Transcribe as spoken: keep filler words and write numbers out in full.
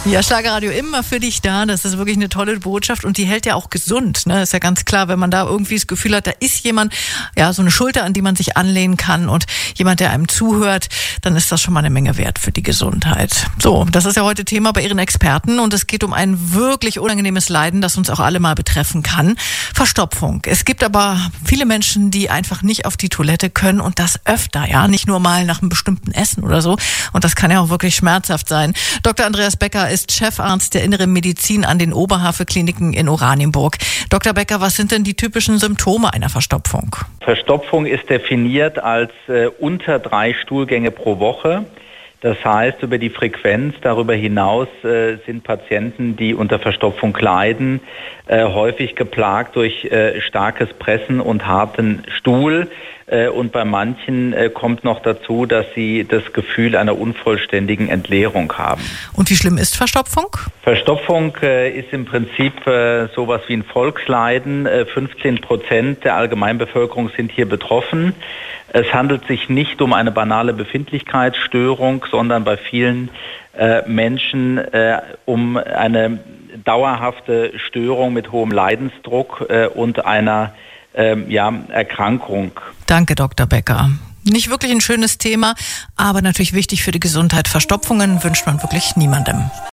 Ja, Schlagerradio immer für dich da. Das ist wirklich eine tolle Botschaft und die hält ja auch gesund. Ne? Ist ja ganz klar, wenn man da irgendwie das Gefühl hat, da ist jemand, ja, so eine Schulter, an die man sich anlehnen kann und jemand, der einem zuhört, dann ist das schon mal eine Menge wert für die Gesundheit. So, das ist ja heute Thema bei Ihren Experten und es geht um ein wirklich unangenehmes Leiden, das uns auch alle mal betreffen kann. Verstopfung. Es gibt aber viele Menschen, die einfach nicht auf die Toilette können und das öfter, ja, nicht nur mal nach einem bestimmten Essen oder so. Und das kann ja auch wirklich schmerzhaft sein. Doktor Andreas Becker ist Chefarzt der Inneren Medizin an den Oberhavel-Kliniken in Oranienburg. Doktor Becker, was sind denn die typischen Symptome einer Verstopfung? Verstopfung ist definiert als äh, unter drei Stuhlgänge pro Woche. Das heißt, über die Frequenz darüber hinaus äh, sind Patienten, die unter Verstopfung leiden, äh, häufig geplagt durch äh, starkes Pressen und harten Stuhl. Äh, und bei manchen äh, kommt noch dazu, dass sie das Gefühl einer unvollständigen Entleerung haben. Und wie schlimm ist Verstopfung? Verstopfung äh, ist im Prinzip äh, sowas wie ein Volksleiden. Äh, fünfzehn Prozent der Allgemeinbevölkerung sind hier betroffen. Es handelt sich nicht um eine banale Befindlichkeitsstörung, sondern bei vielen äh, Menschen äh, um eine dauerhafte Störung mit hohem Leidensdruck äh, und einer äh, ja, Erkrankung. Danke, Doktor Becker. Nicht wirklich ein schönes Thema, aber natürlich wichtig für die Gesundheit. Verstopfungen wünscht man wirklich niemandem.